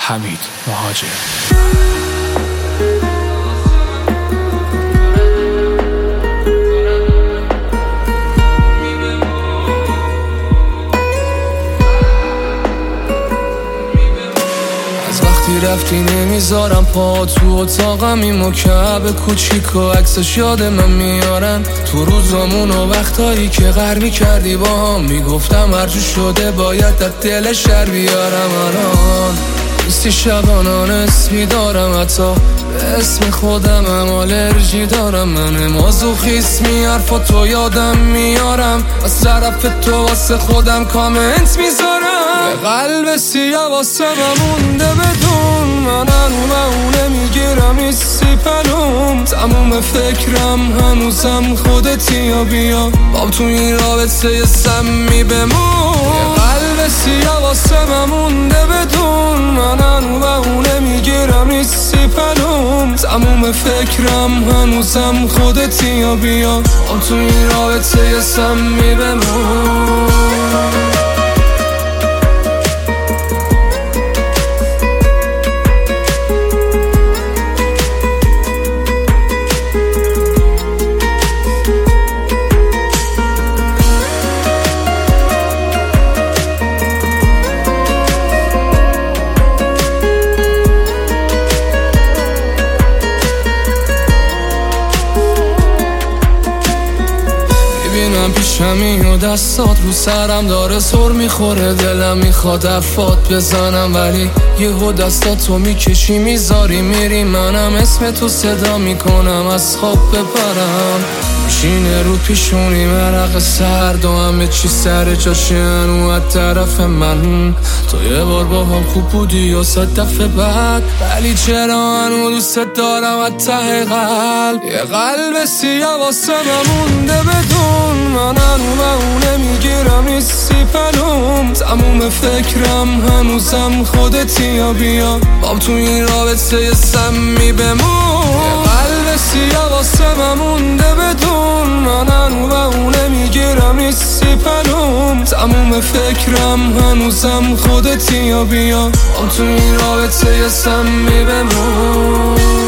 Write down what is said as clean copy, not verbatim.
حمید مهاجر. رفتی نمیذارم پا تو اتاقم، این مکعب کوچیک و عکسش یاد من میارن تو روزامون و وقتایی که غر میکردی با هم. میگفتم هرجور شده باید در دل شهر بیارم. الان نیستی شبانان اسمی دارم، حتی به اسم خودم هم آلرژی دارم. من مازوخیسمی حرفاتو یادم میارم، از طرف تو واسه خودم کامنت میذارم. یه قلب سیاه واسه مونده بدون من، اونه میگیرم ایسی پلوم. تموم فکرم هنوزم خودتی یا بیا بام تو این رابطه سمی بمون. یه قلب سیاه واسه مونده بدون من، اونه میگیرم ایسی پلوم. تموم فکرم هنوزم خودتی یا بیا بام تو این رابطه سمی بمون. میبینم پیشمی و دستات رو سرم داره سر میخوره، دلم میخواد حرفات بزنم ولی یهو دستاتو میکشی میذاری میری. منم اسم تو صدا میکنم از خواب بپرم، میشینه رو پیشونی مرق سرد و همه چی سر جاشن و از طرف من. تو یه بار با هم خوب بودی و 100 دفعه بعد، ولی چرا هنو دوست دارم از ته قلب. یه قلب سیاه واسه مونده بدون من، اونه میگیرم ایسی پلوم. تموم فکرم هنوزم خودتی یا بیا بام تو این رابطه سمی بمون. یه قلب سیاه واسه مونده بدون من، اونه میگیرم ایسی پلوم. تموم فکرم هنوزم خودتی یا بیا بام تو این رابطه سمی بمون.